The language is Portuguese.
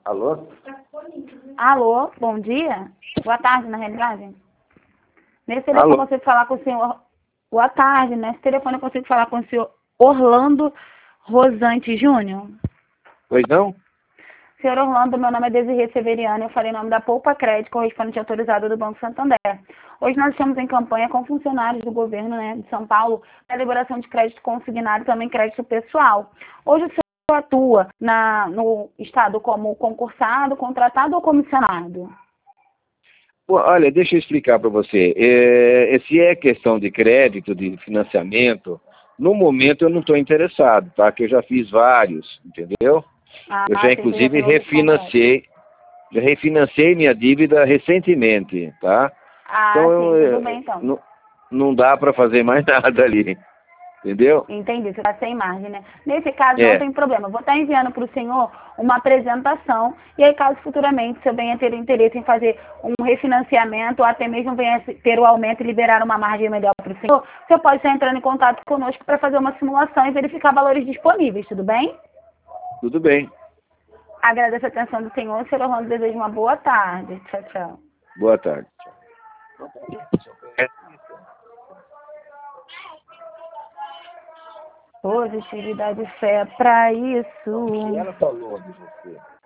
Alô? Alô, bom dia. Boa tarde, na realidade. Nesse telefone eu consigo falar com o senhor... Boa tarde, nesse telefone eu consigo falar com o senhor Orlando Rosante Júnior? Pois não? Senhor Orlando, meu nome é Desirê Severiano, eu falei em nome da Poupa Crédito, correspondente autorizado do Banco Santander. Hoje nós estamos em campanha com funcionários do governo, de São Paulo, na liberação de crédito consignado e também crédito pessoal. Hoje o senhor atua no Estado como concursado, contratado ou comissionado? Olha, deixa eu explicar para você. Se é questão de crédito, de financiamento, no momento eu não estou interessado, tá? Que eu já fiz vários, entendeu? Eu já, inclusive, refinanciei minha dívida recentemente, tá? Então, Sim, tudo bem, então. não dá para fazer mais nada ali, entendeu? Entendi, você está sem margem, né? Nesse caso, não tem problema. Vou estar enviando para o senhor uma apresentação e aí, caso futuramente o senhor venha ter interesse em fazer um refinanciamento ou até mesmo venha ter o aumento e liberar uma margem melhor para o senhor pode estar entrando em contato conosco para fazer uma simulação e verificar valores disponíveis, tudo bem? Tudo bem. Agradeço a atenção do senhor. Senhor Orlando, desejo uma boa tarde. Tchau, tchau. Boa tarde. Positividade e fé para isso. O que ela falou de você?